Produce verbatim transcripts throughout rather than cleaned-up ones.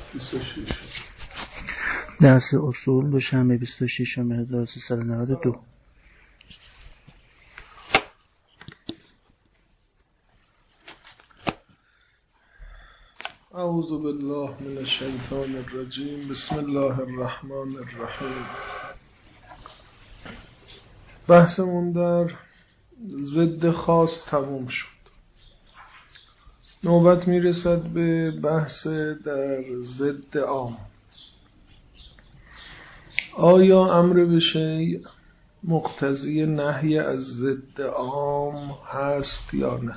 بیست و شش درس اصول دوشنبه بیست و ششم هزار و سیصد و نود و دو. اعوذ بالله من الشیطان الرجیم. بسم الله الرحمن الرحیم. بحثمون در ضد خاص تموم شد. نوبت میرسد به بحث در ضد عام. آیا امر به شیء مقتضی نهی از ضد عام هست یا نه؟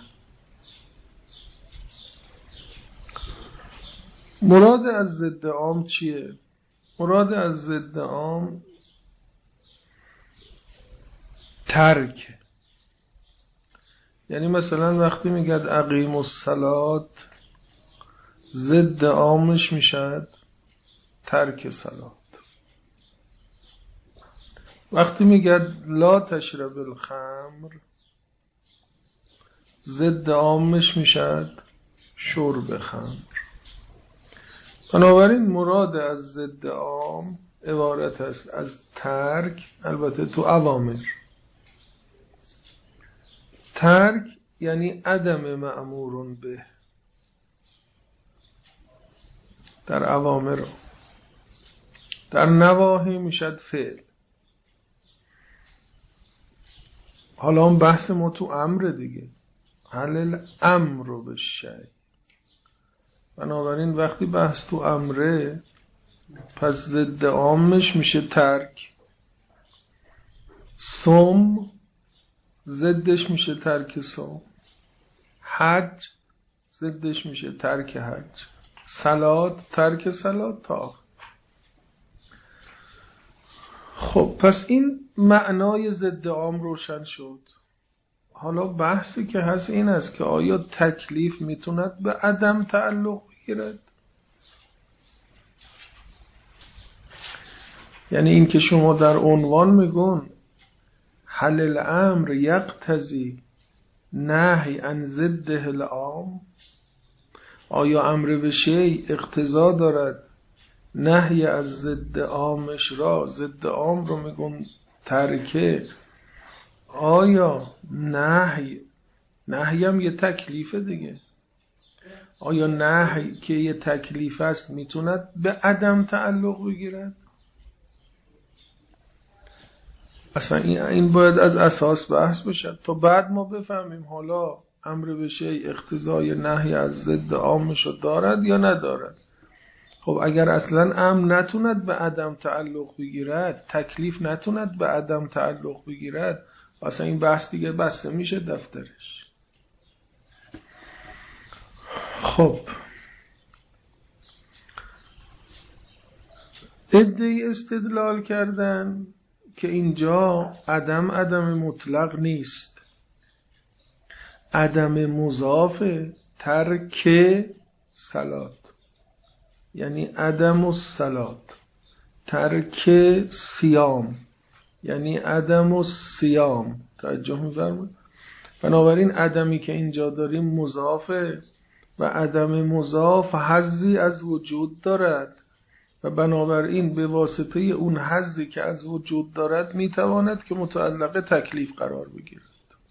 مراد از ضد عام چیه؟ مراد از ضد عام ترک. یعنی مثلا وقتی میگد اقیم الصلاة، ضد عامش میشد ترک صلات. وقتی میگد لا تشرب الخمر، ضد عامش میشد شرب خمر. بنابراین مراد از ضد عام عبارت است از ترک، البته تو اوامر. ترک یعنی عدم مأمور به در اوامر، در نواهی میشد فعل. حالا هم بحث ما تو امر دیگه، هل الامر بالشیء. بنابراین وقتی بحث تو امره، پس ضد عامش میشه ترک. صوم ضدش میشه ترک صوم. حج ضدش میشه ترک حج. صلات ترک صلات. تا خب پس این معنای ضد عام روشن شد. حالا بحثی که هست این است که آیا تکلیف میتوند به عدم تعلق بگیرد؟ یعنی این که شما در عنوان میگون هل الامر یقتضی نهی عن ضده العام، آیا امر به شیء اقتضا دارد نهی از ضد عامش را، ضد عام رو میگون ترکه. آیا نهی، نهی هم یه تکلیفه دیگه، آیا نهی که یه تکلیف است میتوند به عدم تعلق بگیرد؟ اصلا این باید از اساس بحث بشه تا بعد ما بفهمیم حالا امر به شیء اقتضای نهی از ضد عامش دارد یا ندارد. خب اگر اصلا امر نتوند به عدم تعلق بگیرد، تکلیف نتوند به عدم تعلق بگیرد، اصلا این بحث دیگه بسته میشه دفترش. خب ادعای استدلال کردن که اینجا عدم عدم مطلق نیست، عدم مضاف ترک صلات، یعنی عدم الصلات. ترک صیام یعنی عدم الصیام. توجه می‌فرمایید؟ بنابراین عدمی که اینجا داریم مضافه و عدم مضاف حظی از وجود دارد و بنابراین به واسطه اون حظی که از وجود دارد میتواند که متعلق تکلیف قرار بگیرد.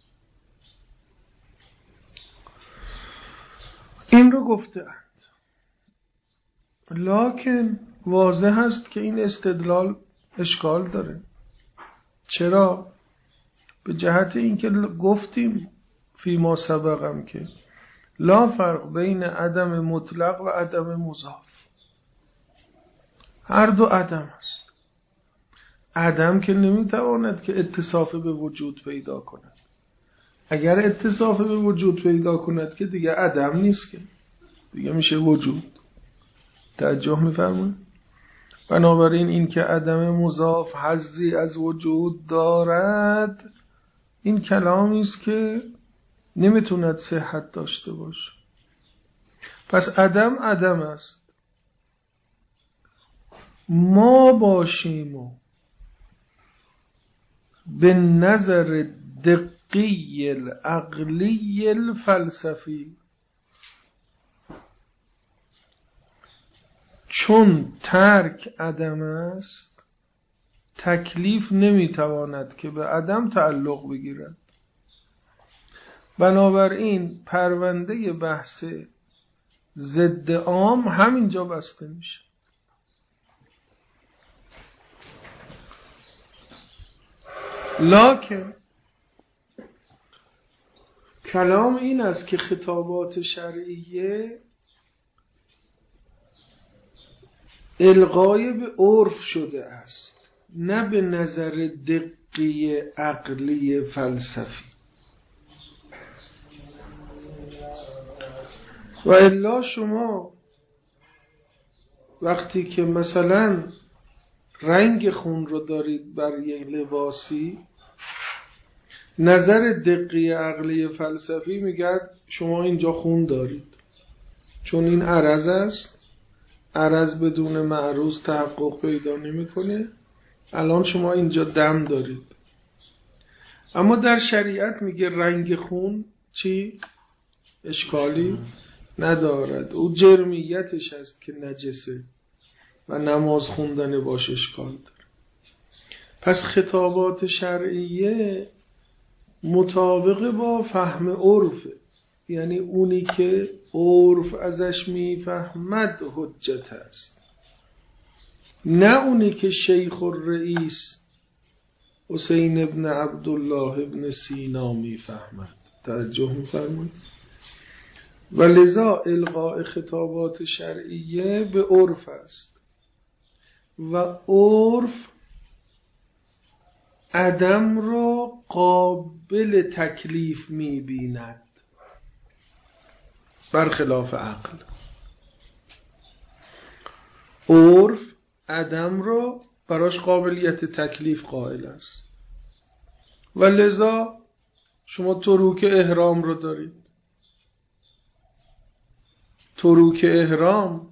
این رو گفتند، لکن واضح است که این استدلال اشکال داره. چرا؟ به جهت اینکه گفتیم فی ما سبقم که لا فرق بین عدم مطلق و عدم مضاف، هر دو عدم است. عدم که نمیتواند که اتصاف به وجود پیدا کند. اگر اتصاف به وجود پیدا کند که دیگه عدم نیست، که دیگه میشه وجود. توجه میفرمایید؟ بنابراین این که عدم مضاف حظی از وجود دارد، این کلامی است که نمیتوند صحت داشته باشه. پس عدم عدم است. ما باشیم و به نظر دقی العقلی الفلسفی، چون ترک عدم است تکلیف نمیتواند که به عدم تعلق بگیرد. بنابراین پرونده بحث ضد عام همینجا بسته میشه. لکن کلام این است که خطابات شرعیه الغای به عرف شده است، نه به نظر دقی عقلی فلسفی. و الا شما وقتی که مثلا رنگ خون رو دارید بر یک لباسی، نظر دقی عقلی فلسفی میگه شما اینجا خون دارید، چون این عرض است، عرض بدون معروض تحقق پیدا نمیکنه، الان شما اینجا دم دارید. اما در شریعت میگه رنگ خون چی؟ اشکالی ندارد، او جرمیتش هست که نجسه و نماز خوندن باش اشکال داره. پس خطابات شرعیه مطابق با فهم عرفه، یعنی اونی که عرف ازش میفهمد حجت است، نه اونی که شیخ الرئیس حسین ابن عبدالله ابن سینا میفهمد. توجه میفرمایید؟ و لذا الغاء خطابات شرعیه به عرف است و عرف عدم را قابل تکلیف می‌بیند برخلاف عقل. عرف عدم را براش قابلیت تکلیف قائل است و لذا شما تروک احرام رو دارید. تروک احرام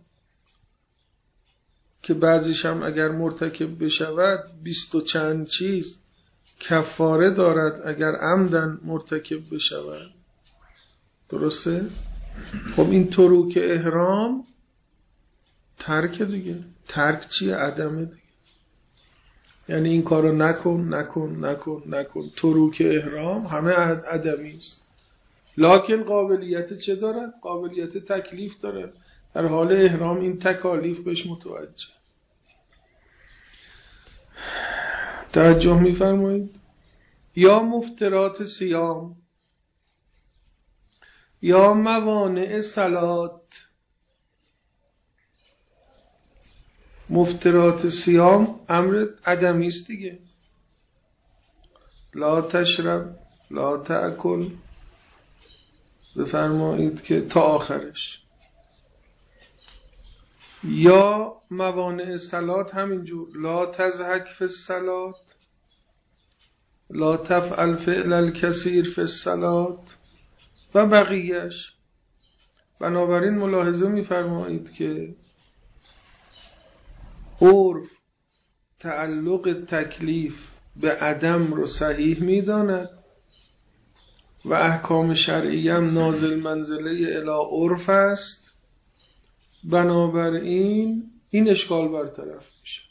که بعضیش هم اگر مرتکب بشود بیست و چند چیز کفاره دارد اگر عمدن مرتکب بشود. درسته؟ خب این تروک احرام ترک دیگه. ترک چیه؟ عدمه دیگه. یعنی این کارو نکن نکن نکن نکن. تروک احرام همه عدمی است، لکن قابلیت چه دارد؟ قابلیت تکلیف دارد. در حال احرام این تکالیف بهش متوجه. توجه می‌فرمایید؟ یا مفترات صیام یا موانع صلات. مفترات صیام امر عدمی است دیگه. لا تشرب لا تأکل بفرمایید که تا آخرش. یا موانع صلات همینجور، لا تضحک فی الصلات لا تفعل فعل الکثیر فی الصلات و بقیهش. بنابراین ملاحظه می‌فرمایید که عرف تعلق تکلیف به عدم رو صحیح می‌داند و احکام شرعی هم نازل منزله الی عرف است. بنابراین این اشکال برطرف میشه.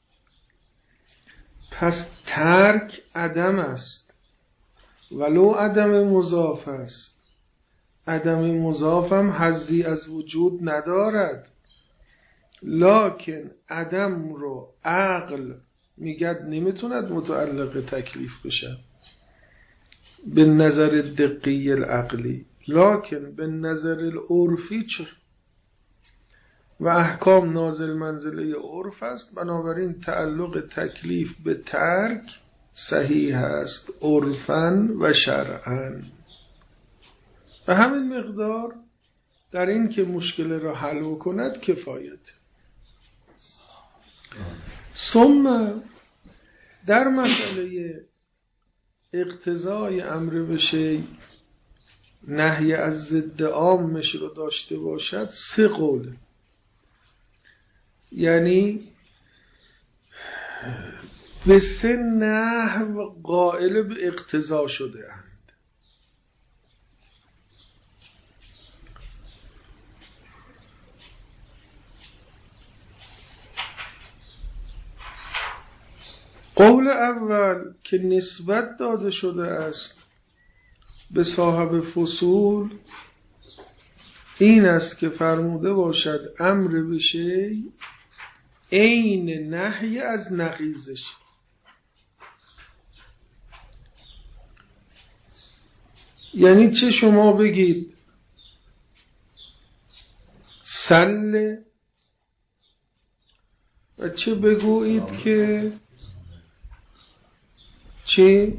پس ترک عدم است ولو عدم مضاف است. عدم مضاف هم حظی از وجود ندارد، لکن عدم رو عقل میگد نمیتوند متعلق تکلیف بشه به نظر دقی العقلی، لکن به نظر العرفی چرا؟ و احکام نازل منزله عرف است. بنابراین تعلق تکلیف به ترک صحیح است عرفاً و شرعاً. و همین مقدار در این که مشکل را حل کند کفایت. ثم در مسئله اقتضای امر به شیء نهی از ضد عامش رو داشته باشد سه قول، یعنی به سه نحو قائل به اقتضا شده اند. قول اول که نسبت داده شده است به صاحب فصول این است که فرموده باشد امر به شیء عین نهی از نقیضش. یعنی چه شما بگید سل و چه بگویید که چه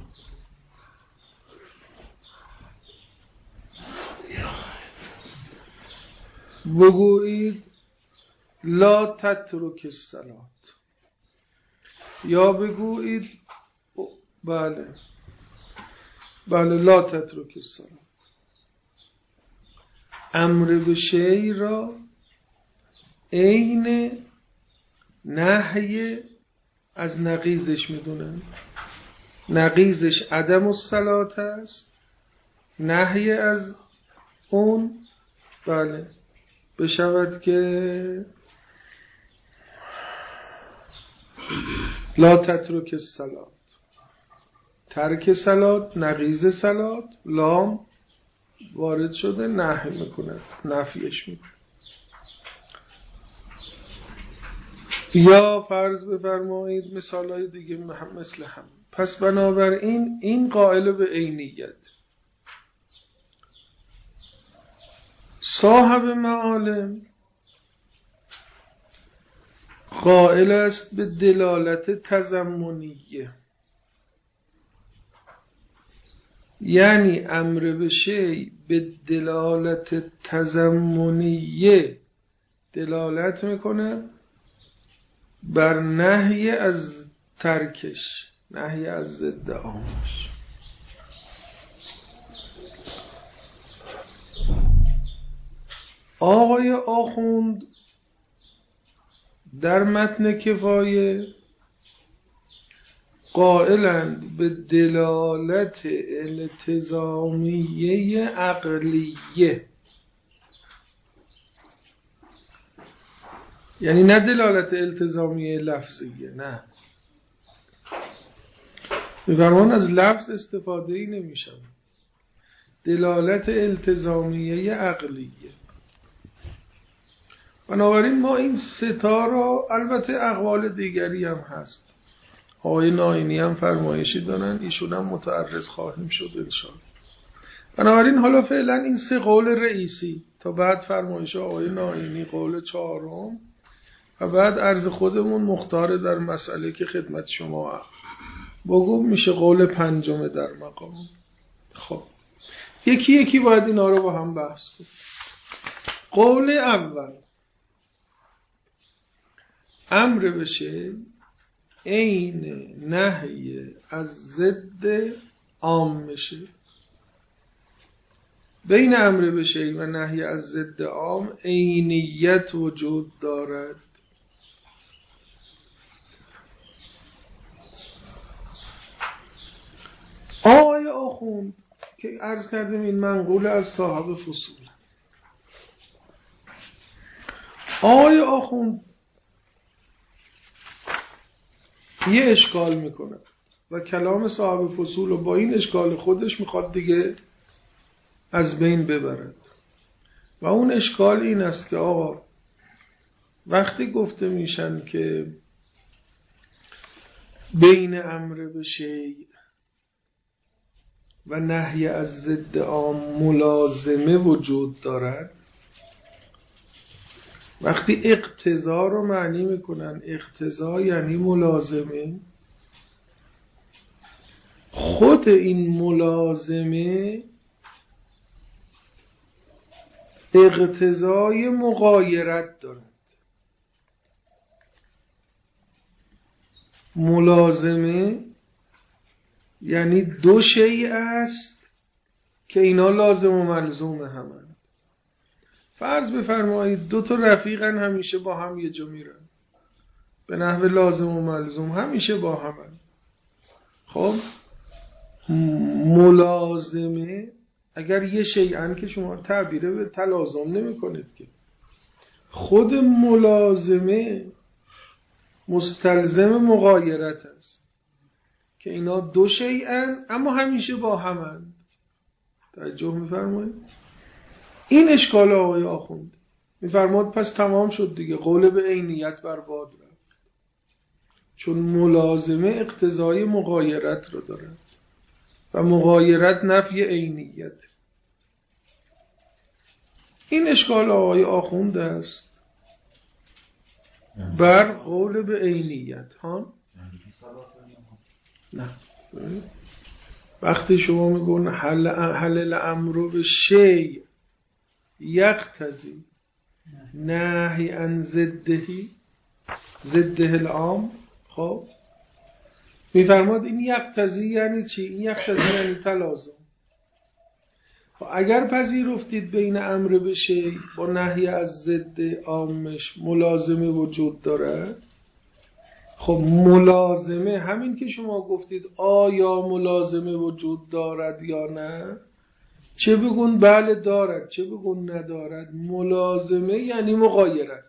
بگویید لا تترک الصلات یا بگویید بله بله لا تترک الصلات. امر به شیء را عین نهی از نقیضش میدونن. نقیضش عدم الصلات است، نهی از اون بله بشود که لا تترک الصلات، ترک صلات نقیض صلات، لام وارد شده نهی میکنه نفیش میکنه. یا فرض بفرمایید مثالای دیگه مثل هم. پس بنابراین این قائل به عینیت. صاحب معالم قائل است به دلالت تضمنیه، یعنی امر به شیء به دلالت تضمنیه دلالت میکنه بر نهی از ترکش، نهی از ضد آنش. آقای آخوند در متن کفایه قائلند به دلالت التزامیه عقلیه، یعنی نه دلالت التزامیه لفظیه، نه می‌فرمان از لفظ استفاده ای نمیشه، دلالت التزامیه عقلیه. بنابراین ما این ستا را، البته اقوال دیگری هم هست، آقای ناینی هم فرمایشی دارن، ایشون هم متعرض خواهیم شد انشاءالله. بنابراین حالا فعلا این سه قول رئیسی تا بعد فرمایش آقای ناینی قول چهارم و بعد عرض خودمون مختار در مسئله که خدمت شما بگم میشه قول پنجم در مقام. خب یکی یکی باید اینا رو با هم بحث کنیم. قول اول امر بشه عین نهی از ضد عام میشه. بین امر بشه و نهی از ضد عام عینیت وجود دارد. آقای آخوند که عرض کردیم این منقول از صاحب فصول، آقای آخوند یه اشکال میکنه و کلام صاحب فصول رو با این اشکال خودش میخواد دیگه از بین ببرد و اون اشکال این است که آقا وقتی گفته میشن که بین امر به شیء و نهی از ضد عام ملازمه وجود دارد، وقتی اقتضا رو معنی میکنن اقتضا یعنی ملازمه، خود این ملازمه اقتضای مغایرت دارد. ملازمه یعنی دو شیء است که اینا لازم و ملزوم همند. فرض بفرمایید دو تا رفیقن همیشه با هم یه جا میرن، به نحو لازم و ملزوم همیشه با همند. خب ملازمه اگر یه شیئن که شما تعبیره به تلازم نمی کنید که، خود ملازمه مستلزم مغایرت است که اینا دو شیئن اما همیشه با همند. توجه می‌فرمایید؟ این اشکال آقای آخوند می‌فرماد پس تمام شد دیگه، قول به عینیت برباد رفت، چون ملازمه اقتضای مغایرت رو داره و مغایرت نفی عینیت. این اشکال آقای آخوند است بر قول به عینیت. ها نه، وقتی شما میگون حل حل الامر به شیء یقتضی نهی عن ضدهی ضده العام، خب میفرماد این یقتضی یعنی چی؟ این یقتضی یعنی تلازم. اگر پذیرفتید بین امر به شیء با نهی از ضد عامش ملازمه وجود داره، خب ملازمه همین که شما گفتید آیا ملازمه وجود دارد یا نه، چه بگون بله دارد چه بگون ندارد، ملازمه یعنی مغایرت،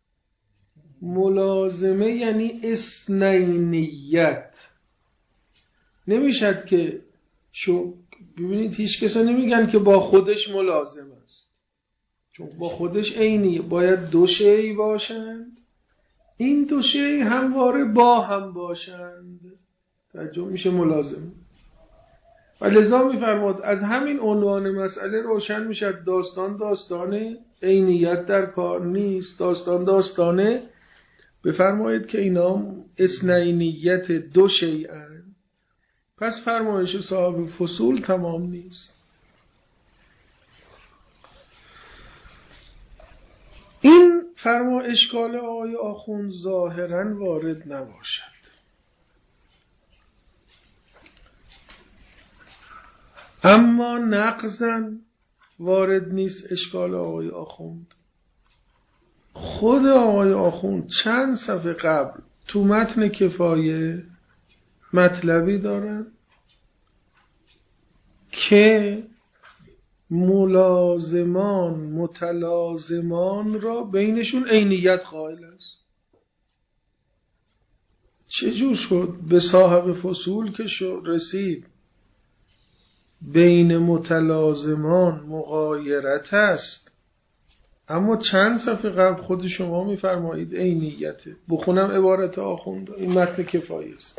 ملازمه یعنی اثنینیت. نمیشد که شو ببینید هیچ کسا نمیگن که با خودش ملازم است، چون با خودش عینی، باید دو شی باشند، این دو شی همواره با هم باشند، توجه میشه ملازم. و لذا میفرماد از همین عنوان مسئله روشن میشد داستان داستان عینیت در کار نیست، داستان داستانه بفرمایید که اینا اثنینیت دو شیئن، پس فرمایش صاحب فصول تمام نیست. این فرما اشکال آقای آخوند ظاهراً وارد نباشد، اما نقضاً وارد نیست اشکال آقای آخوند. خود آقای آخوند چند صفحه قبل تو متن کفایه مطلبی دارن که ملازمان متلازمان را بینشون عینیت قائل است. چجور شد به صاحب فصول که شد رسید بین متلازمان مغایرت است، اما چند صفحه قبل خود شما میفرمایید عینیته. بخونم عبارت آخوند، این متن کفایه است.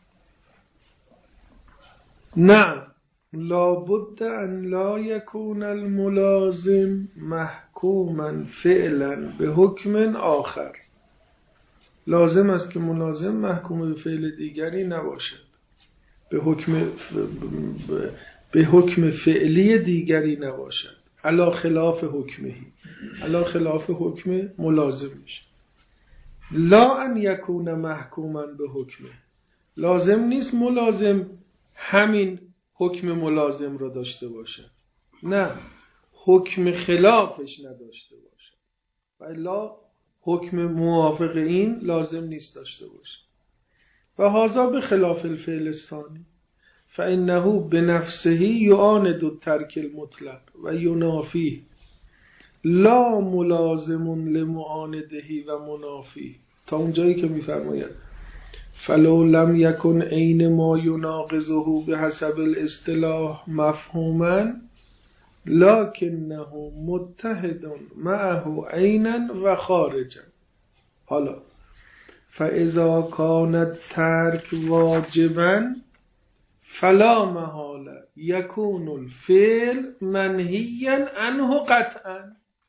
نه لابد ان لا یکون الملازم محکوما فعلا به حکم آخر، لازم است که ملازم محکوم به فعل دیگری نباشد، به حکم به حکم فعلی دیگری نباشد، علا خلاف حکمهی، علا خلاف حکم ملازمش. لا ان یکون محکوما به حکمه، لازم نیست ملازم همین حکم ملازم رو داشته باشه، نه حکم خلافش نداشته باشه، و الا حکم موافق این لازم نیست داشته باشه. و هذا به خلاف الفعل الثانی فانه بنفسه یعاند الترک المطلق و ینافی لا ملازم لمعانده و منافی، تا اونجایی که میفرماید فلو لم یکن عین ما یناقضه بحسب الاصطلاح مفهوما لکنه متحد معه عینا و خارجا. حالا فاذا کان الترک واجبا فلا محاله یکون الفعل منهیا عنه قطعا،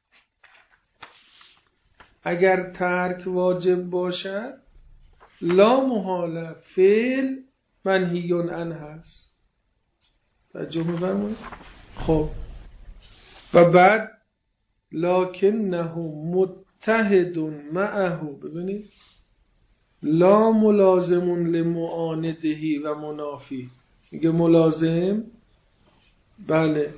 اگر ترک واجب باشد لا محاله فعل منهی عنه هست. توجه می‌فرمایید؟ خب و بعد لکنه متحد معه، ببینید لا ملازم لمعاندهی و منافی، میگه ملازم بله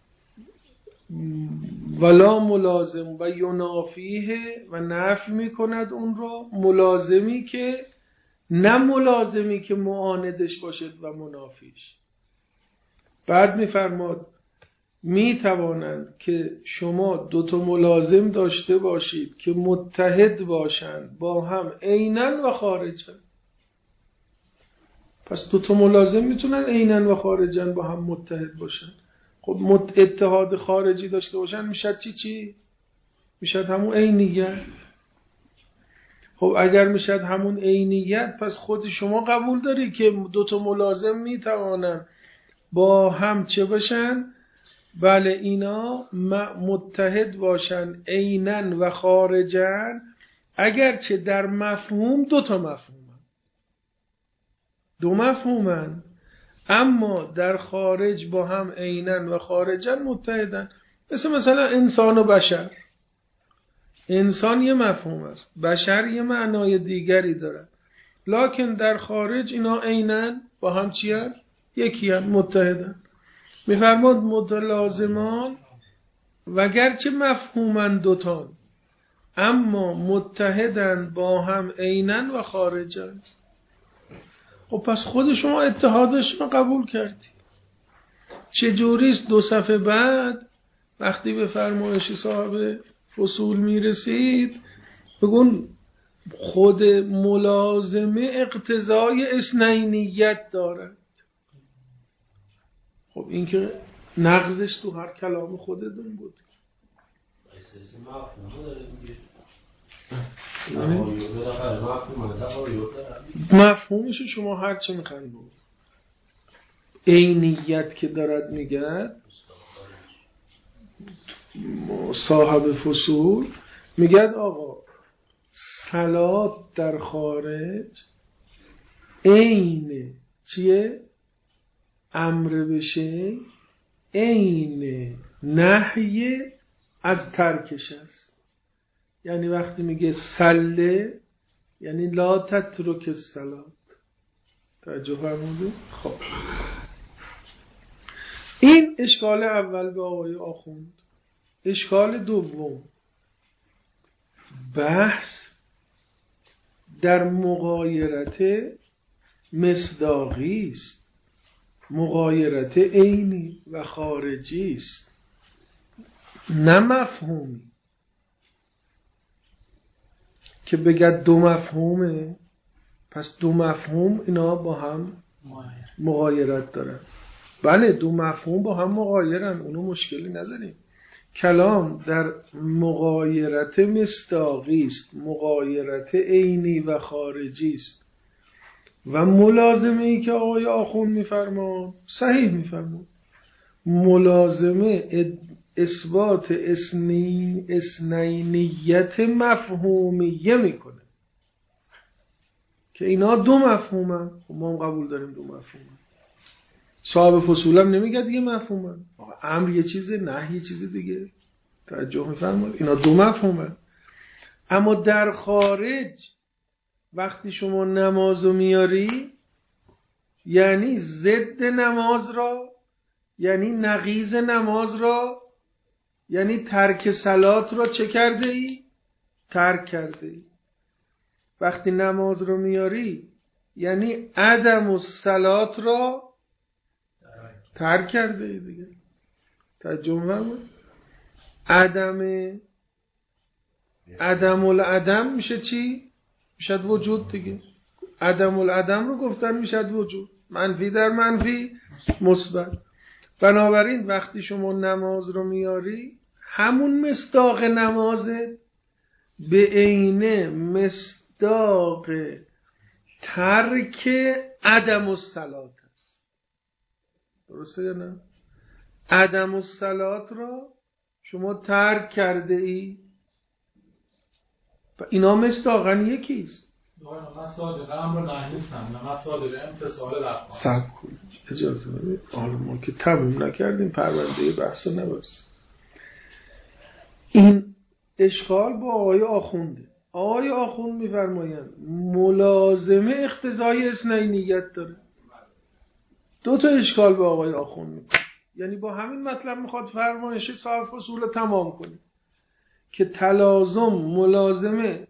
ولا ملازم و ینافیه و نفی میکند اون رو، ملازمی که نه ملازمی که معاندش باشد و منافیش. بعد میفرماد می توانند که شما دو تا ملازم داشته باشید که متحد باشند با هم عیناً و خارجاً. پس دو تا ملازم میتونن عیناً و خارجاً با هم متحد باشن. خب اتحاد خارجی داشته باشن میشد چی چی؟ میشد همون عینیت. خب اگر میشد همون عینیت، پس خود شما قبول داری که دو تا ملازم میتوانن با هم چه باشن؟ بله، اینا متحد باشن عیناً و خارجاً، اگرچه در مفهوم دو تا مفهومن، دو مفهومن، اما در خارج با هم عیناً و خارجاً متحدن. مثل مثلا انسان و بشر. انسان یه مفهوم است، بشر یه معنای دیگری داره، لکن در خارج اینا عیناً با هم چیه؟ یکی هم، متحدن. میفرماد متلازمان وگرچه مفهومن دوتان، اما متحدن با هم عیناً و خارجاً. خب پس خود شما اتحادش رو قبول کردی. چجوریست؟ دو صفحه بعد وقتی به فرمایش صاحب فصول میرسید بگون خود ملازمه اقتضای اثنینیت دارد. خب این که نقضش تو هر کلام خودتون بود. مفهومش شما هرچی میخواین بود. عینیت که دارد میگه صاحب فصول، میگه آقا صلات در خارج عین چیه؟ امر بشه، عین نهی از ترکش است. یعنی وقتی میگه صله یعنی لا تترک الصلات. توجه فرمودید؟ خب این اشکال اول به آقای آخوند. اشکال دوم، بحث در مغایرت مصداقی است، مغایرت عینی و خارجی است، نه مفهومی که بگه دو مفهومه پس دو مفهوم اینا با هم مغایرت دارن. بله دو مفهوم با هم مغایرن، اونو مشکلی نداریم. کلام در مغایرت مصداقی است، مغایرت عینی و خارجی است و ملازمه ای که آقای آخوند میفرمان صحیح میفرمان. ملازمه اثبات اسنی اسنینیت مفهومیه میکنه که اینا دو مفهومن. خب ما هم قبول داریم دو مفهومن. صاحب فصولم نمیگه دیگه مفهومن، امر یه چیزه، نهی یه چیز دیگه. توجه میفرمایید؟ اینا دو مفهومن. اما در خارج وقتی شما نمازو میاری، یعنی ضد نماز را، یعنی نقیض نماز را، یعنی ترک صلات را چه کرده ای؟ ترک کرده ای. وقتی نماز رو میاری یعنی عدم الصلات را ترک کرده ای دیگه. ترجمه عدم عدم العدم میشه چی؟ میشد وجود دیگه. عدم العدم رو گفتن میشد وجود. منفی در منفی مثبت. بنابراین وقتی شما نماز رو میاری همون مصداق نمازه به عینه مصداق ترک عدم الصلات است. درسته یا نه؟ عدم الصلات را شما ترک کرده ای و اینا مصداقاً یکیست. من صادقه امر نهی نیستم، نه من صادقه امتصال لفظ. صبر کنید اجازه بدید. حالا ما که تموم نکردیم پرونده بحث نباست. این اشکال با آقای آخونده. آقای آخوند میفرمایند ملازمه اقتضای اثنینیت داره. دو تا اشکال با آقای آخوند میکنه، یعنی با همین مطلب میخواد فرمایش صاحب فصول رو تمام کنه که تلازم ملازمه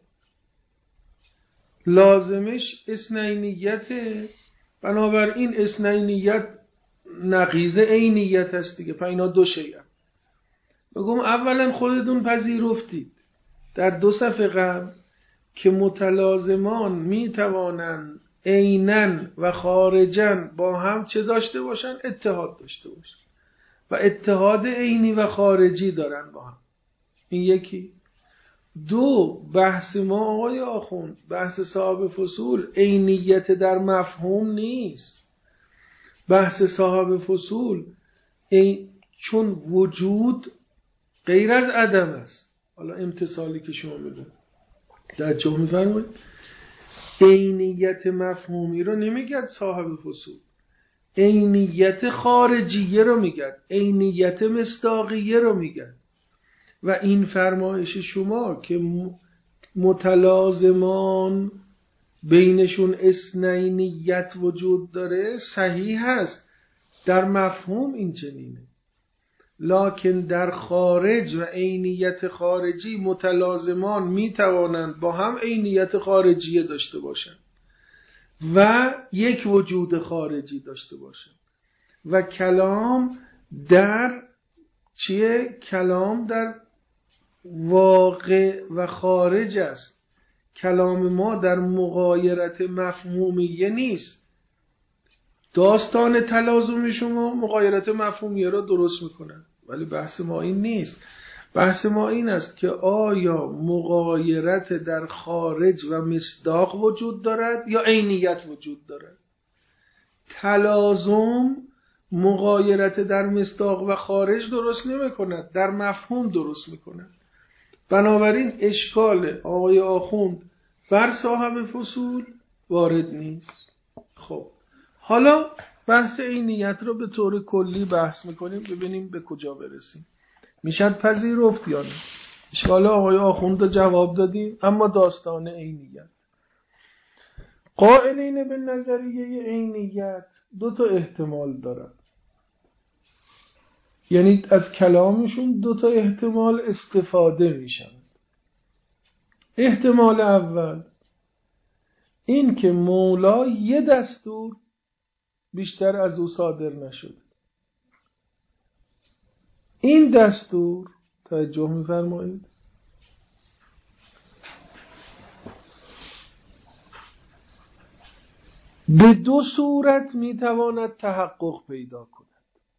لازمش اثنینیته. بنابراین اثنینیت نقیض عینیت هست دیگه. پس اینا دو شیء. بگم اولا خودتون پذیرفتید در دو صفحه قبل که متلازمان میتوانند عیناً و خارجاً با هم چه داشته باشن؟ اتحاد داشته باشن و اتحاد عینی و خارجی دارن با هم. این یکی. دو، بحث ما آقای آخوند، بحث صاحب فصول عینیت در مفهوم نیست. بحث صاحب فصول این چون وجود غیر از عدم است. حالا امتثالی که شما بده توجه می‌فرمایید، عینیت مفهومی رو نمیگه صاحب فصول، عینیت خارجیه رو میگه، عینیت مصداقیه رو میگه. و این فرمایش شما که متلازمان بینشون اثنینیت وجود داره صحیح هست، در مفهوم این چنینه، لکن در خارج و عینیت خارجی متلازمان میتوانند با هم عینیت خارجیه داشته باشند و یک وجود خارجی داشته باشند. و کلام در چیه؟ کلام در واقع و خارج است. کلام ما در مغایرت مفهومیه نیست. داستان تلازم شما مغایرت مفهومیه را درست میکنن، ولی بحث ما این نیست. بحث ما این است که آیا مغایرت در خارج و مصداق وجود دارد یا عینیت وجود دارد؟ تلازم مغایرت در مصداق و خارج درست نمی کند، در مفهوم درست می کند. بنابراین اشکال آقای آخوند بر صاحب فصول وارد نیست. خب حالا بحث عینیت رو به طور کلی بحث میکنیم، ببینیم به کجا برسیم. میشد پذیرفت یا نه؟ اشکال آقای آخوند رو جواب دادیم. اما داستان عینیت، قائلین به نظریه عینیت دو تا احتمال دارن، یعنی از کلامشون دو تا احتمال استفاده میشن. احتمال اول این که مولا یه دستور بیشتر از او صادر نشده. این دستور توجه می‌فرمایید به دو صورت میتواند تحقق پیدا کند.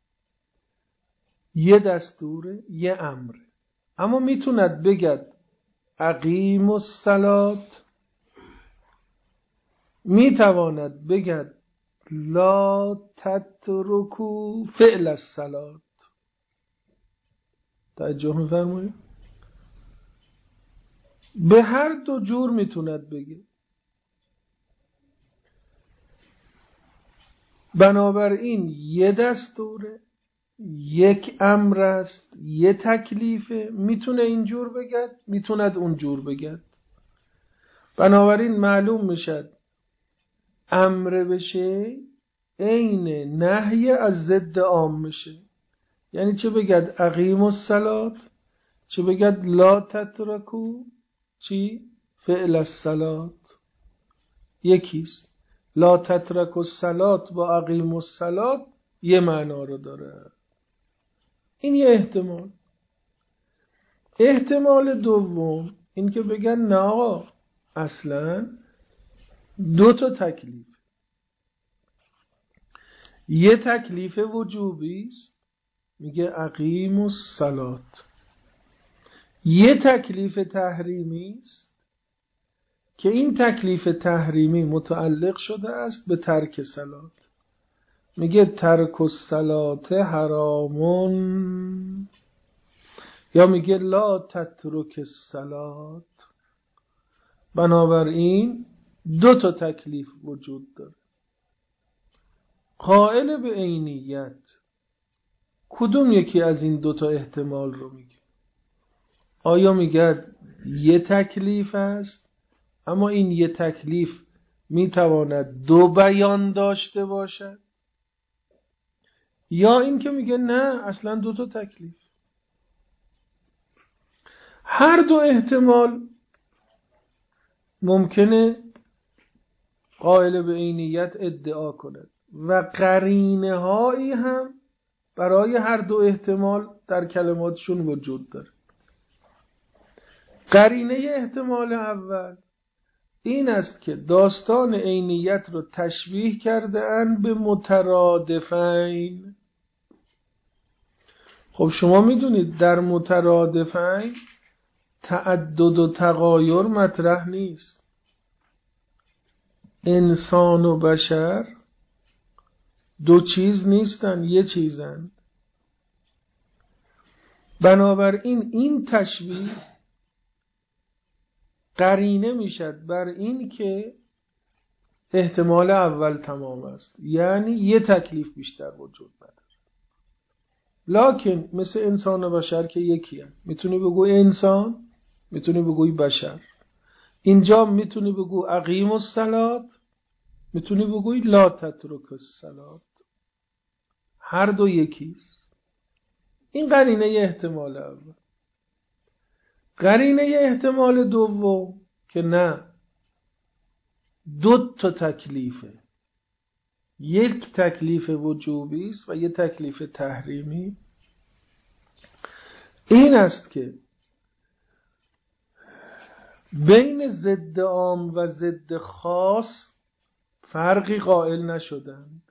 یه دستوره، یه امره. اما میتوند بگد اقیم الصلات، میتواند بگد لا تترکو فعل الصلات. توجه می‌فرمایید؟ به هر دو جور میتوند بگه. بنابراین یه دستوره، یک امر است، یه تکلیفه، میتونه اینجور بگد، میتوند اونجور بگد. بنابراین معلوم میشد امر بشه عین نهی از ضد عام میشه. یعنی چه بگد اقیم الصلات، چه بگد لا تترکو چی؟ فعل الصلات. یکیست. لا تترکو الصلات با اقیم الصلات یه معنا رو داره. این یه احتمال. احتمال دوم این که بگن نه آقا، اصلا دو تا تکلیف، یه تکلیف وجوبی است میگه اقیم الصلات، یه تکلیف تحریمی است که این تکلیف تحریمی متعلق شده است به ترک صلات، میگه ترک الصلات حرامون، یا میگه لا تترک الصلات. بنابراین دو تا تکلیف وجود داره. قائل به عینیت کدوم یکی از این دو تا احتمال رو میگه؟ آیا میگه یه تکلیف است اما این یه تکلیف میتواند دو بیان داشته باشد، یا این که میگه نه اصلا دو تا تکلیف؟ هر دو احتمال ممکنه قائل به عینیت ادعا کند. و قرینه هایی هم برای هر دو احتمال در کلماتشون وجود داره. قرینه احتمال اول این است که داستان عینیت رو تشبیه کرده اند به مترادفین. خب شما میدونید در مترادفین تعدد و تغایر مطرح نیست. انسان و بشر دو چیز نیستن، یه چیزن. بنابراین این تشبیه قرینه میشد بر این که احتمال اول تمام است، یعنی یه تکلیف بیشتر وجود نداره. لکن مثل انسان و بشر که یکی هم. میتونی بگوی انسان، میتونی بگوی بشر. اینجا میتونی بگو اقیم الصلاة، میتونی بگوی لا تترک الصلاة. هر دو یکیست. این قرینه احتمال اول. قرینه احتمال دوم که نه، دو تا تکلیفه. یک تکلیف وجوبی است و یک تکلیف تحریمی. این است که بین ضد عام و ضد خاص فرقی قائل نشدند.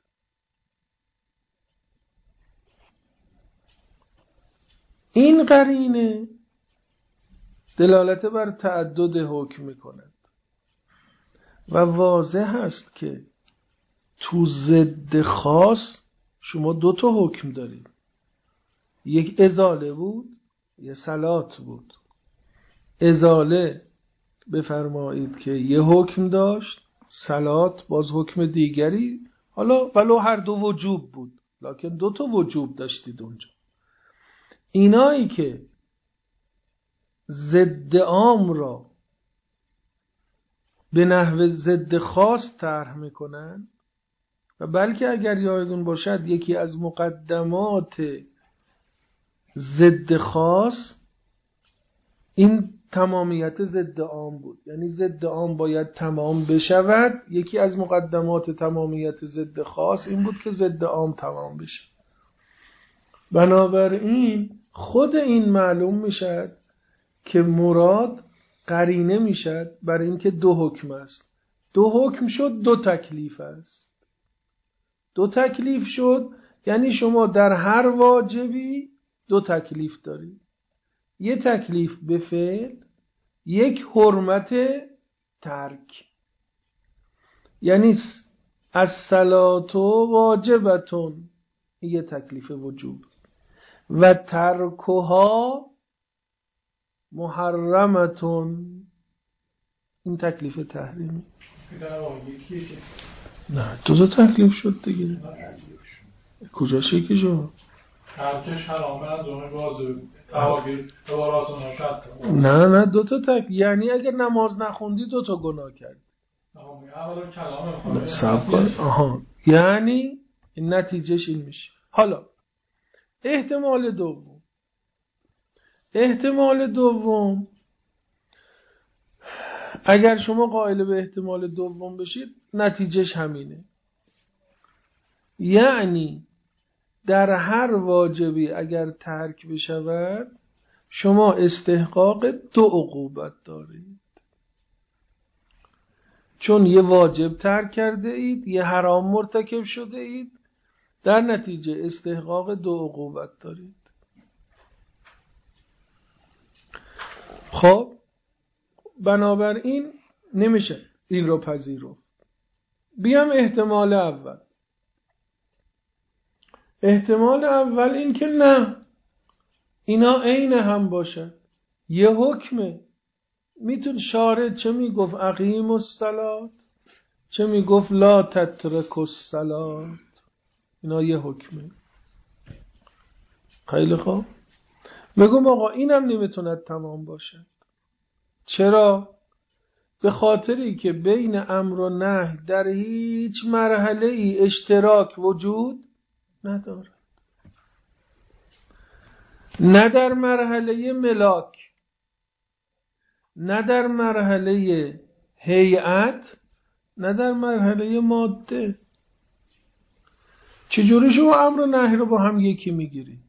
این قرینه دلالت بر تعدد حکم می‌کند و واضح است که تو ضد خاص شما دو تا حکم دارید. یک ازاله بود، یک صلات بود. ازاله بفرمایید که یه حکم داشت، صلات باز حکم دیگری، حالا ولو هر دو وجوب بود لکن دو تا وجوب داشتید اونجا. اینایی که ضد عام را به نحو ضد خاص طرح میکنن و بلکه اگر یادتون باشد یکی از مقدمات ضد خاص این تمامیت ضد عام بود، یعنی ضد عام باید تمام بشود. یکی از مقدمات تمامیت ضد خاص این بود که ضد عام تمام بشه. بنابراین خود این معلوم میشد که مراد قرینه میشد برای اینکه دو حکم است. دو حکم شد، دو تکلیف است. دو تکلیف شد یعنی شما در هر واجبی دو تکلیف دارید. یک تکلیف به فعل، یک حرمت ترک. یعنی الصلاة واجبتون، یک تکلیف وجوب، و ترکها محرمتون، این تکلیف تحریمی. نه دو تا تکلیف شد دیگه. کجاش یکی شد؟ ترکش حرامه از اون واضح تواگیر عباراتون شد. نه نه دو تا تکلیف، یعنی اگر نماز نخوندی دو تا گناه کردی. اولا کلام میخواد صبر کن. آها، یعنی این نتیجهش این میشه. حالا احتمال دوم، احتمال دوم اگر شما قائل به احتمال دوم بشید نتیجهش همینه. یعنی در هر واجبی اگر ترک بشود شما استحقاق دو عقوبت دارید، چون یه واجب ترک کرده اید، یه حرام مرتکب شده اید، در نتیجه استحقاق دو عقوبت دارید. خب بنابراین نمیشه این رو پذیرفت. بیام احتمال اول. احتمال اول این که نه، اینا عین هم باشد، یه حکمه. میتون شارع چه میگفت اقیم الصلاة، چه میگفت لا تترک الصلاة، اینا یه حکمه. خیلی خوب، میگم آقا اینم نمیتوند تمام باشد. چرا؟ به خاطری که بین امر و نهی در هیچ مرحله ای اشتراک وجود ندارد. نه در مرحله ملاک، نه در مرحله هیئت، نه در مرحله ماده. چجوری شما امر و نهی رو با هم یکی میگیرید؟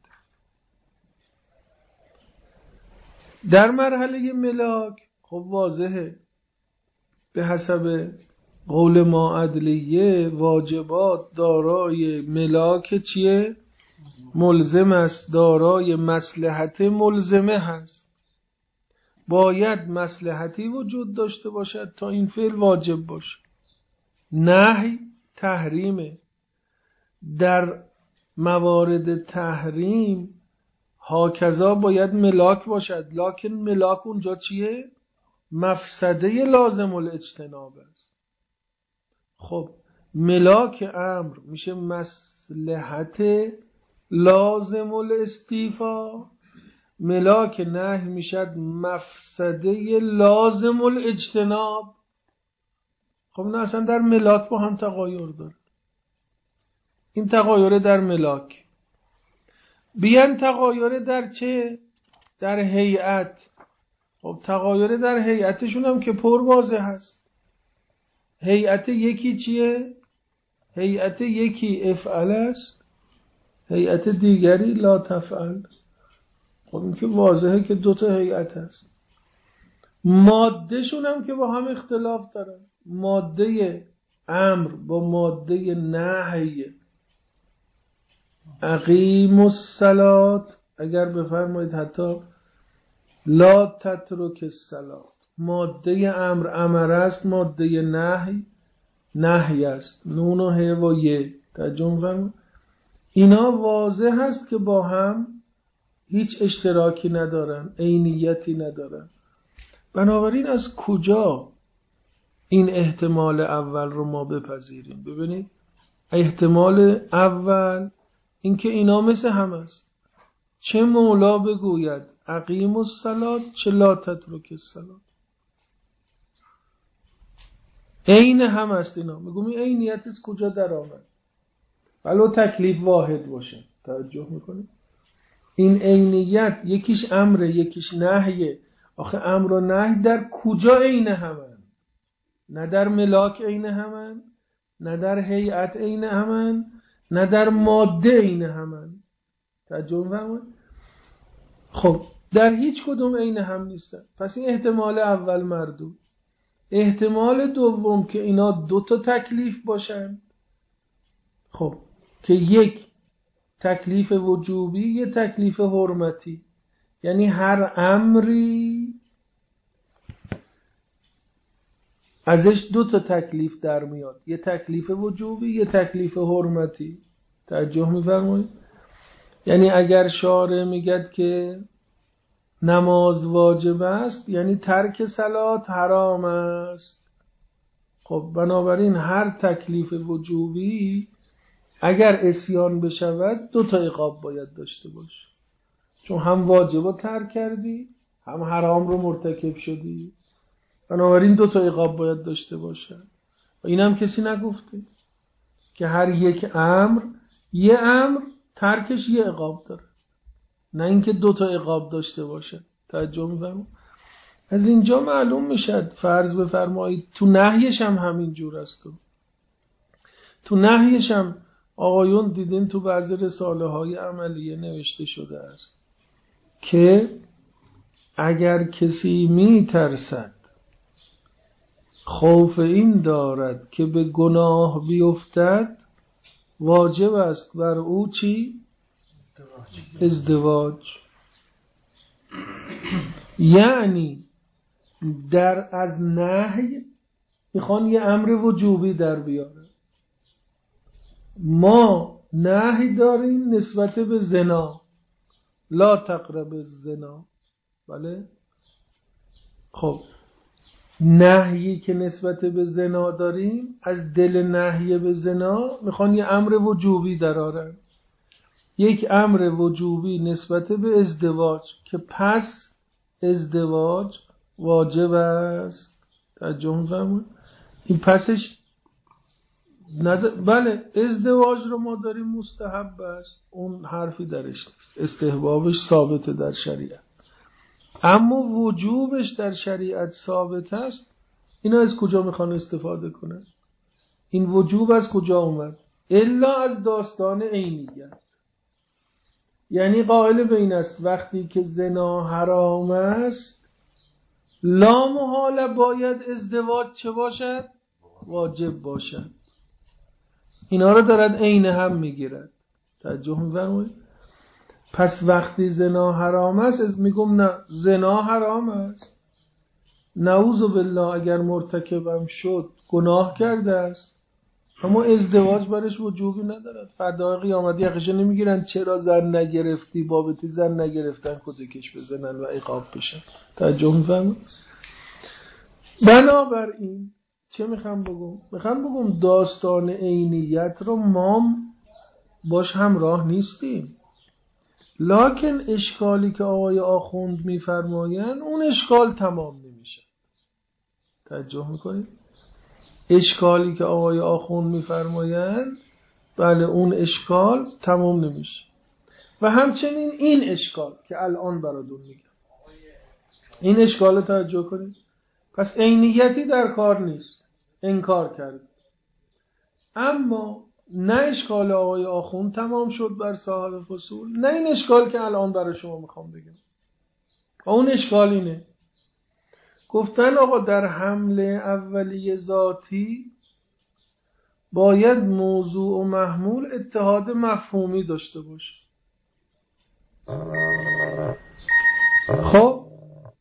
در مرحله ملاک خب واضحه، به حسب قول ما عدلیه واجبات دارای ملاک چیه؟ ملزم است، دارای مصلحت ملزمه هست. باید مصلحتی وجود داشته باشد تا این فعل واجب باشه. نهی تحریمه. در موارد تحریم هاکذا باید ملاک باشد، لکن ملاک اونجا چیه؟ مفسده لازم الاجتناب است. خب ملاک امر میشه مصلحت لازم الاستیفا، ملاک نهی میشد مفسده لازم الاجتناب. خب نه اصلا در ملاک با هم تغایر داره. این تغایر در ملاک. بیان تغایر در چه؟ در هیئت. خب تغایر در هیئتشون هم که پر واضح هست. هیئت یکی چیه؟ هیئت یکی افعل است، هیئت دیگری لا تفعل. خب این که واضحه که دوتا هیئت هست. ماده شون هم که با هم اختلاف دارن. ماده امر با ماده نهی. اقیم الصلات اگر بفرمایید حتی لا تترک الصلات، ماده امر امر است، ماده نهی نهی است. نون و ه و ی ترجمه فرمایید. اینا واضح هست که با هم هیچ اشتراکی ندارن، عینیتی ندارن. بنابراین از کجا این احتمال اول رو ما بپذیریم؟ ببینید احتمال اول اینکه اینا مثل هم است. چه مولا بگوید اقیم الصلات چه لا تترک الصلات، عین هم است. اینا میگم این عینیت از کجا در آمد؟ ولو تکلیف واحد باشه. توجه میکنید این عینیت یکیش امره یکیش نهیه. آخه امر و نهی در کجا عین همن؟ نه در ملاک عین همن، نه در هیئت عین همن، نه در ماده عین همن. توجه فرمایید. خب در هیچ کدوم عین هم نیستن. پس این احتمال اول مردود. احتمال دوم که اینا دو تا تکلیف باشن، خب که یک تکلیف وجوبی یه تکلیف حرمتی، یعنی هر امری ازش دو تا تکلیف در میاد، یه تکلیف وجوبی یه تکلیف حرمتی. توجه می‌فرمایید؟ یعنی اگر شارع میگد که نماز واجب است یعنی ترک صلات حرام است. خب بنابراین هر تکلیف وجوبی اگر عصیان بشود دو تا عقاب باید داشته باشه، چون هم واجب رو ترک کردی هم حرام رو مرتکب شدی. بنابراین دو تا عقاب باید داشته باشه. و اینم کسی نگفته که هر یک امر یه امر ترکش یه عقاب داره، نه اینکه دو تا عقاب داشته باشه. توجه می‌فرمایید؟ از اینجا معلوم میشد فرض بفرمایید تو نهیش هم همین جور است. تو تو نهیش هم آقایون دیدین تو بعضی رساله های عملیه نوشته شده است که اگر کسی می ترسد خوف این دارد که به گناه بیفتد واجب است بر او چی؟ ازدواج, ازدواج. یعنی در از نهی میخوان یه امر وجوبی در بیاره. ما نهی داریم نسبت به زنا، لا تقرب الزنا. بله خب نهیی که نسبت به زنا داریم از دل نهی به زنا میخوان یه امر وجوبی درارن. یک امر وجوبی نسبت به ازدواج که پس ازدواج واجب است. توجه فرمایید. این پسش نظر... بله ازدواج رو ما داریم مستحب است، اون حرفی درش نیست، استحبابش ثابته در شریعت، اما وجوبش در شریعت ثابت است. اینا از کجا میخوان استفاده کنن؟ این وجوب از کجا اومد؟ الا از داستان عینیت. یعنی قائل به این است وقتی که زنا حرام است لا محاله باید ازدواج چه باشد؟ واجب باشد. اینا رو دارد عین هم میگیرد. توجه می‌فرمایید؟ پس وقتی زنا حرام است میگم نه زنا حرام است، نعوذ بالله اگر مرتکبم شد گناه کرده است، اما ازدواج برش وجوبی ندارد. فردا قیامت یقشه نمیگیرن چرا زن نگرفتی، بابتی زن نگرفتن کتکش بزنن و عقاب بشن. توجه می‌فرمایید؟ بنابراین چه میخوام بگم؟ میخوام بگم داستان عینیت رو ما باش همراه نیستیم، لکن اشکالی که آقای آخوند میفرمایند اون اشکال تمام نمیشه. توجه میکنید؟ اشکالی که آقای آخوند میفرمایند بله اون اشکال تمام نمیشه. و همچنین این اشکال که الان براتون میگم، این اشکال توجه کنید. پس عینیتی در کار نیست، انکار کرد. اما نه اشکال آقای آخوند تمام شد بر صاحب فصول، نه این اشکال که الان برای شما میخوام بگم. اون اشکال اینه، گفتن آقا در حمل اولیه ذاتی باید موضوع و محمول اتحاد مفهومی داشته باشه. خب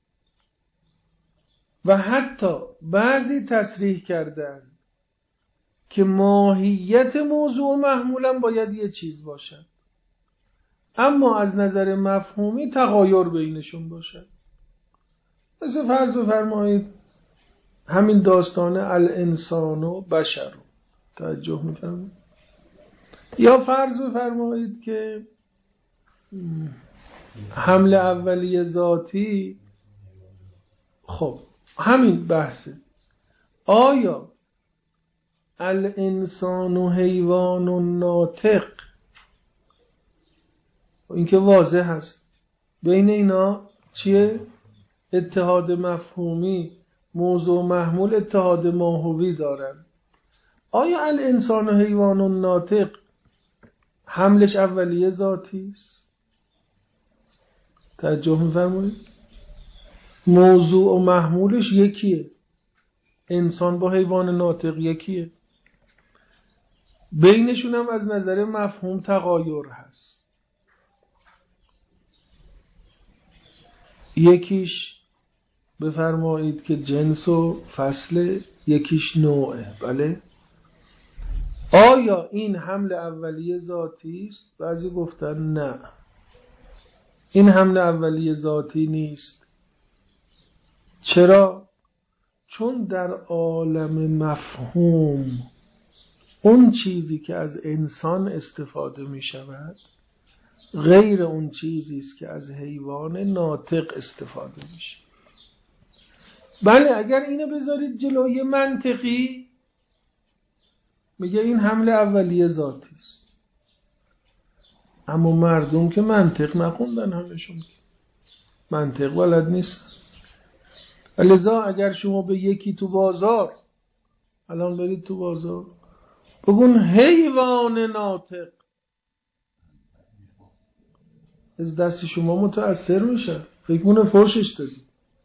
و حتی بعضی تصریح کردن که ماهیت موضوع و محمولم باید یه چیز باشد، اما از نظر مفهومی تغایر بینشون باشه. مثل فرض بفرمایید همین داستان الانسان و بشر، توجه می‌فرمایید؟ یا فرض بفرمایید که حمل اولیه ذاتی، خب همین بحثه، آیا الانسان و حیوان و ناطق، این که واضح هست بین اینا چیه؟ اتحاد مفهومی، موضوع محمول اتحاد ماهوی دارن. آیا الانسان و حیوان و ناطق حملش اولیه ذاتی است؟ توجه می‌فرمایید؟ موضوع و محمولش یکیه، انسان با حیوان ناطق یکیه، بینشون هم از نظر مفهوم تغایر هست. یکیش بفرمایید که جنس و فصل، یکیش نوعه. بله، آیا این حمل اولیه ذاتی است؟ بعضی گفتن نه، این حمل اولیه ذاتی نیست. چرا؟ چون در عالم مفهوم اون چیزی که از انسان استفاده می شود غیر اون چیزی است که از حیوان ناطق استفاده می شود. بله اگر اینو بذارید جلوی منطقی میگه این حمل اولیه ذاتی است، اما مردم که منطق نخوندن، همشون که منطق بلد نیست. لذا اگر شما به یکی تو بازار، الان برید تو بازار بگون حیوان ناطق، از دست شما متأثر میشه، فکر کنه فحشش دادی،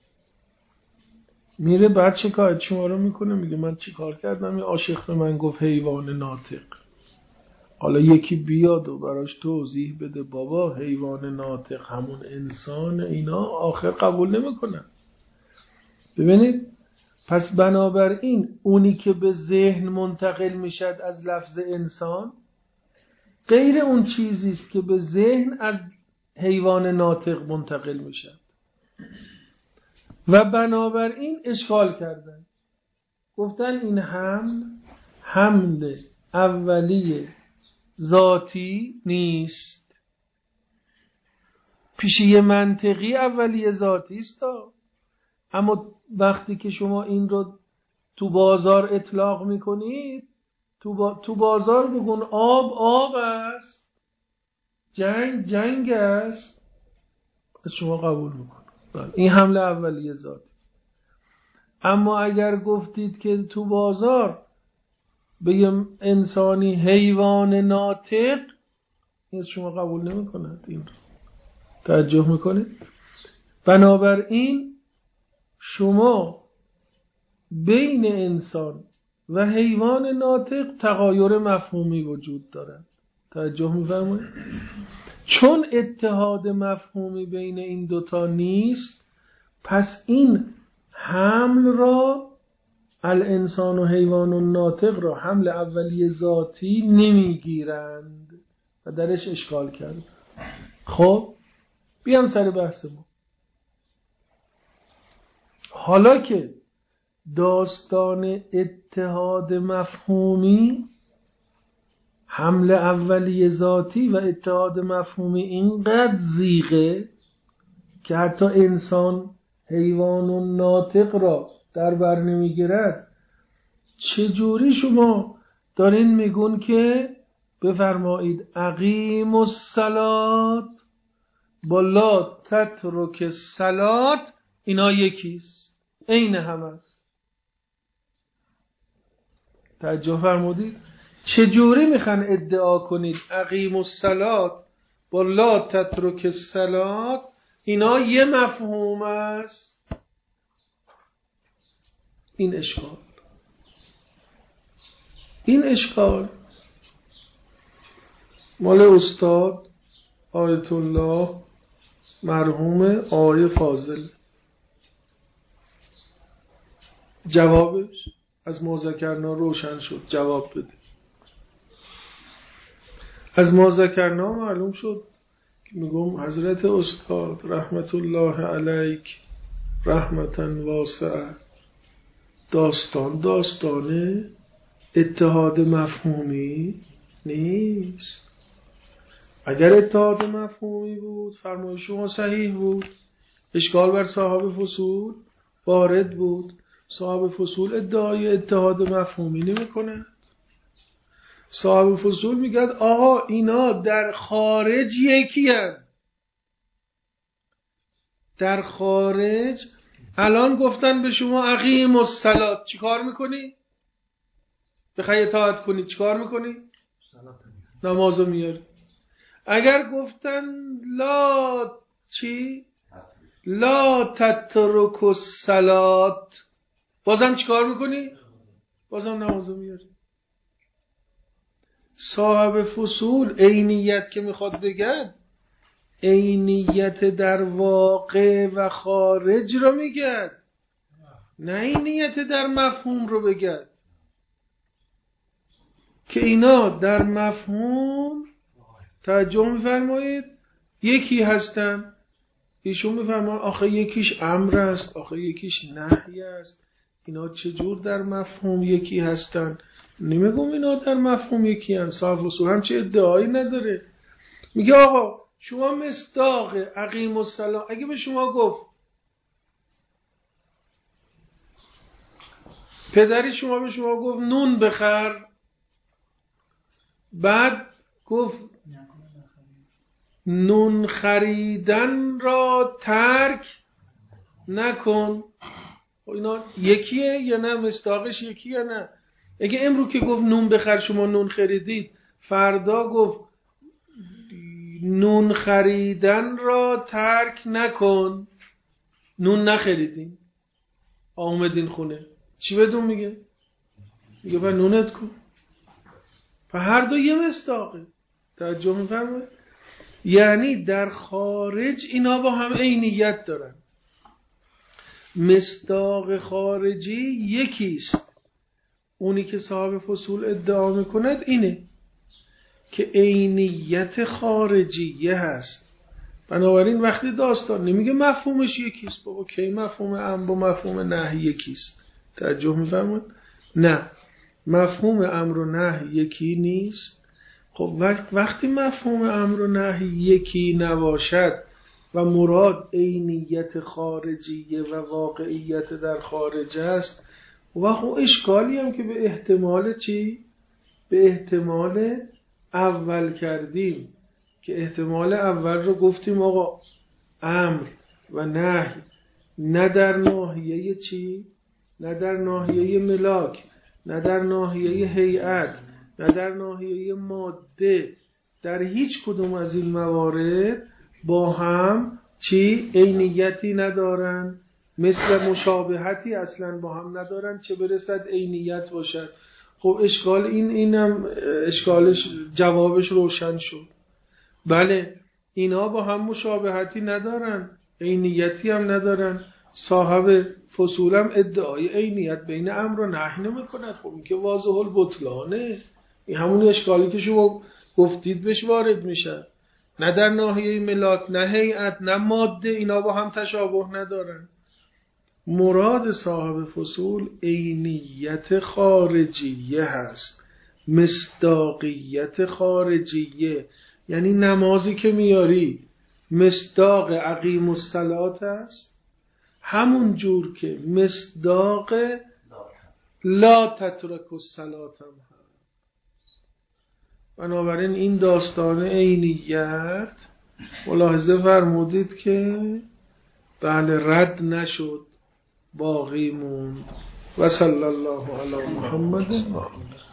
میره بعد شکایت شما رو میکنه، میگه من چی کار کردم این عاشق به من گفت حیوان ناطق. حالا یکی بیاد و براش توضیح بده بابا حیوان ناطق همون انسان، اینا آخر قبول نمیکنن. ببینید، پس بنابراین اونی که به ذهن منتقل میشد از لفظ انسان غیر اون چیزی است که به ذهن از حیوان ناطق منتقل میشد. و بنابراین اشکال کردن، گفتن این حمل حمل اولیه ذاتی نیست. پیشی منطقی اولیه ذاتی است، اما وقتی که شما این رو تو بازار اطلاق میکنید، تو, با... تو بازار بگون آب آب است، جنگ جنگ است، از شما قبول میکنه. این حمله اولیه ذاتی. اما اگر گفتید که تو بازار به یه انسانی حیوان ناطق، این شما قبول نمی کند. این توجه میکنید؟ بنابراین شما بین انسان و حیوان ناطق تغایر مفهومی وجود دارد. توجه میفرمایید؟ چون اتحاد مفهومی بین این دوتا نیست، پس این حمل را الانسان و حیوان و ناطق را حمل اولیه ذاتی نمیگیرند و درش اشکال کرد. خب بیام سر بحث ما. حالا که داستان اتحاد مفهومی، حمل اولیه ذاتی و اتحاد مفهومی اینقدر زیغه که حتی انسان، حیوان و ناطق را در بر نمیگیرد، چجوری شما دارین میگون که بفرمایید اقیم الصلات با لا تترک الصلات اینا یکیست، عین هم است؟ توجه فرمودید؟ چجوری میخوان ادعا کنید اقیم الصلات با لا تترک الصلات اینا یه مفهوم است؟ این اشکال این اشکال مال استاد آیت الله مرحوم آقای فاضل. جوابش از ما ذکرنا روشن شد. جواب بده. از ما ذکرنا معلوم شد که میگم حضرت استاد رحمت الله علیک رحمتاً واسعه، داستان داستان اتحاد مفهومی نیست. اگر اتحاد مفهومی بود فرمایش شما صحیح بود، اشکال بر صاحب فصول وارد بود. صاحب فصول ادعای اتحاد مفهومی نمیکنه. صاحب فصول میگه آقا اینا در خارج یکی هست. در خارج الان گفتن به شما اقیم الصلات، چی کار میکنی؟ بخوای اطاعت کنی چی کار میکنی؟ نمازو میاری. اگر گفتن لا چی؟ لا تترک الصلات، بازم چی کار میکنی؟ بازم نمازو میاری. صاحب فصول عینیت که میخواد بگد عینیت در واقع و خارج رو میگد، نه عینیت در مفهوم رو بگد که اینا در مفهوم توجه میفرمایید یکی هستن. ایشون میفرماید آخه یکیش امر است، آخه یکیش نهی است. اینا چجور در مفهوم یکی هستن؟ نمیگم اینا در مفهوم یکی هستن. صاحب اصول هم چه ادعایی نداره. میگه آقا شما مصداق اقیم الصلات، اگه به شما گفت پدری شما به شما گفت نون بخر، بعد گفت نون خریدن را ترک نکن، اینا یکیه یا نه؟ مصداقش یکیه یا نه؟ اگه امرو که گفت نون بخر شما نون خریدید، فردا گفت نون خریدن را ترک نکن، نون نخریدین آمدین خونه، چی بدون میگه؟ میگه با نونت کن. و هر دو یه مصداقه. توجه میفرمایید؟ یعنی در خارج اینا با هم عینیت دارن. مصداق خارجی یکیست. اونی که صاحب فصول ادعا میکند اینه که عینیت خارجیه هست. بنابراین وقتی داستان نمیگه مفهومش یکیست، بابا کی مفهوم امر با مفهوم نهی یکیست؟ توجه میفرمایید؟ نه، مفهوم امر و نهی یکی نیست. خب وقتی مفهوم امر و نهی یکی نباشد و مراد عینیت خارجیه و واقعیت در خارج است، و خب اشکالی هم که به احتمال چی؟ به احتمال اول کردیم که احتمال اول رو گفتیم آقا امر و نهی نه در ناحیه چی؟ نه در ناحیه ملاک نه در ناحیه هیئت، نه در ناحیه ماده، در هیچ کدوم از این موارد با هم چی؟ عینیتی ندارن، مثل مشابهتی اصلا با هم ندارن، چه برسد عینیت باشد. خب اشکال این اینم اشکالش جوابش روشن شد. بله اینا با هم مشابهتی ندارن، عینیتی هم ندارن. صاحب فصولم ادعای عینیت بین امر و نهی نمی‌کند. خب این که واضح البطلانه، این همون اشکالی که شما گفتید بهش وارد میشه. نه در ناحیه ملاک، نه هیئت، نه ماده اینا با هم تشابه ندارن. مراد صاحب فصول عینیت خارجیه هست، مصداقیت خارجیه. یعنی نمازی که میاری مصداق اقیم الصلاة است، همون جور که مصداق لا تترک الصلاة هم هست. بنابراین این داستان عینیت ملاحظه فرمودید که بله رد نشد، باقی موند. و صلی الله علی محمد.